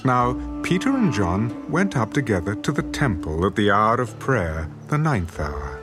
Now Peter and John went up together to the temple at the hour of prayer, the 9th hour.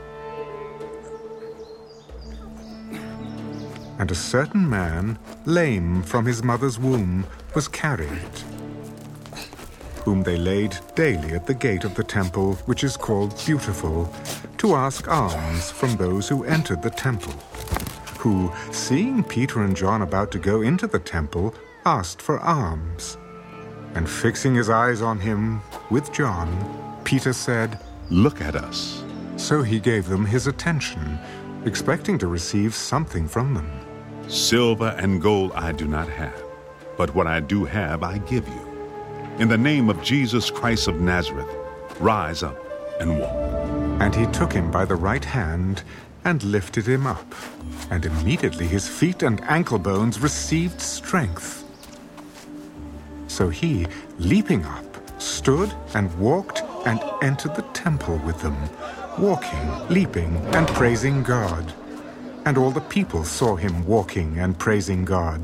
And a certain man, lame from his mother's womb, was carried, whom they laid daily at the gate of the temple, which is called Beautiful, to ask alms from those who entered the temple, who, seeing Peter and John about to go into the temple, asked for alms. And fixing his eyes on him with John, Peter said, "Look at us." So he gave them his attention, expecting to receive something from them. "Silver and gold I do not have, but what I do have I give you. In the name of Jesus Christ of Nazareth, rise up and walk." And he took him by the right hand and lifted him up, and immediately his feet and ankle bones received strength. So he, leaping up, stood and walked and entered the temple with them, walking, leaping, and praising God. And all the people saw him walking and praising God.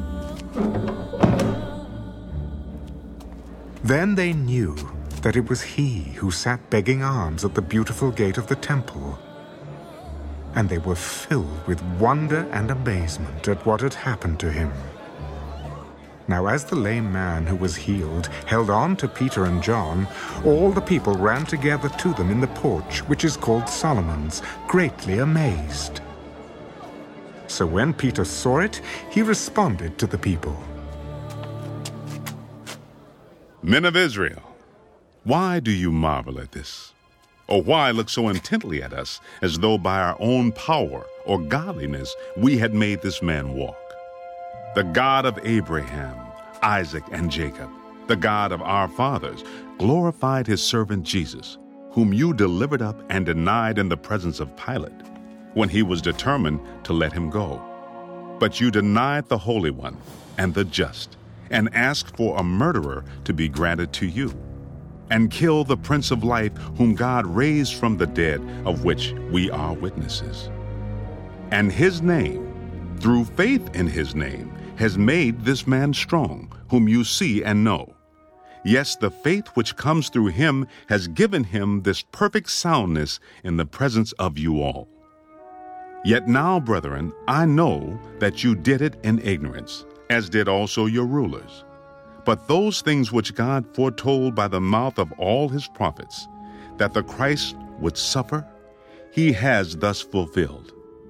Then they knew that it was he who sat begging alms at the Beautiful gate of the temple. And they were filled with wonder and amazement at what had happened to him. Now as the lame man who was healed held on to Peter and John, all the people ran together to them in the porch, which is called Solomon's, greatly amazed. So when Peter saw it, he responded to the people. "Men of Israel, why do you marvel at this? Or why look so intently at us, as though by our own power or godliness we had made this man walk? The God of Abraham, Isaac, and Jacob, the God of our fathers, glorified his servant Jesus, whom you delivered up and denied in the presence of Pilate, when he was determined to let him go. But you denied the Holy One and the just, and asked for a murderer to be granted to you, and killed the Prince of Life, whom God raised from the dead, of which we are witnesses. And his name, through faith in his name, has made this man strong, whom you see and know. Yes, the faith which comes through him has given him this perfect soundness in the presence of you all. Yet now, brethren, I know that you did it in ignorance, as did also your rulers. But those things which God foretold by the mouth of all his prophets, that the Christ would suffer, he has thus fulfilled.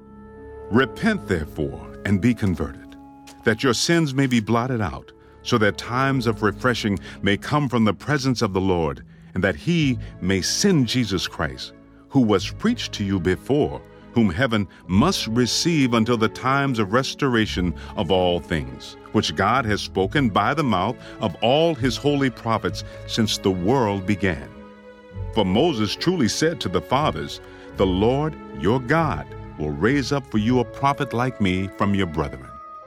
Repent, therefore, and be converted, that your sins may be blotted out, so that times of refreshing may come from the presence of the Lord, and that he may send Jesus Christ, who was preached to you before, whom heaven must receive until the times of restoration of all things, which God has spoken by the mouth of all his holy prophets since the world began. For Moses truly said to the fathers, "The Lord your God will raise up for you a prophet like me from your brethren.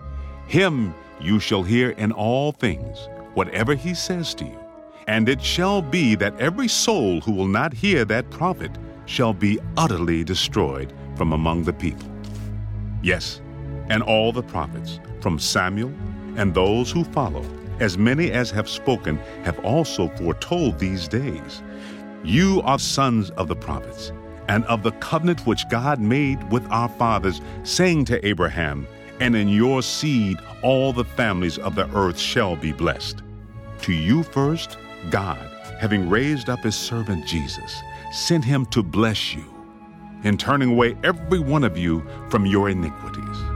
Him you shall hear in all things, whatever he says to you. And it shall be that every soul who will not hear that prophet shall be utterly destroyed from among the people." Yes, and all the prophets, from Samuel and those who follow, as many as have spoken, have also foretold these days. You are sons of the prophets, and of the covenant which God made with our fathers, saying to Abraham, "And in your seed all the families of the earth shall be blessed." To you first, God, having raised up his servant Jesus, sent him to bless you, in turning away every one of you from your iniquities.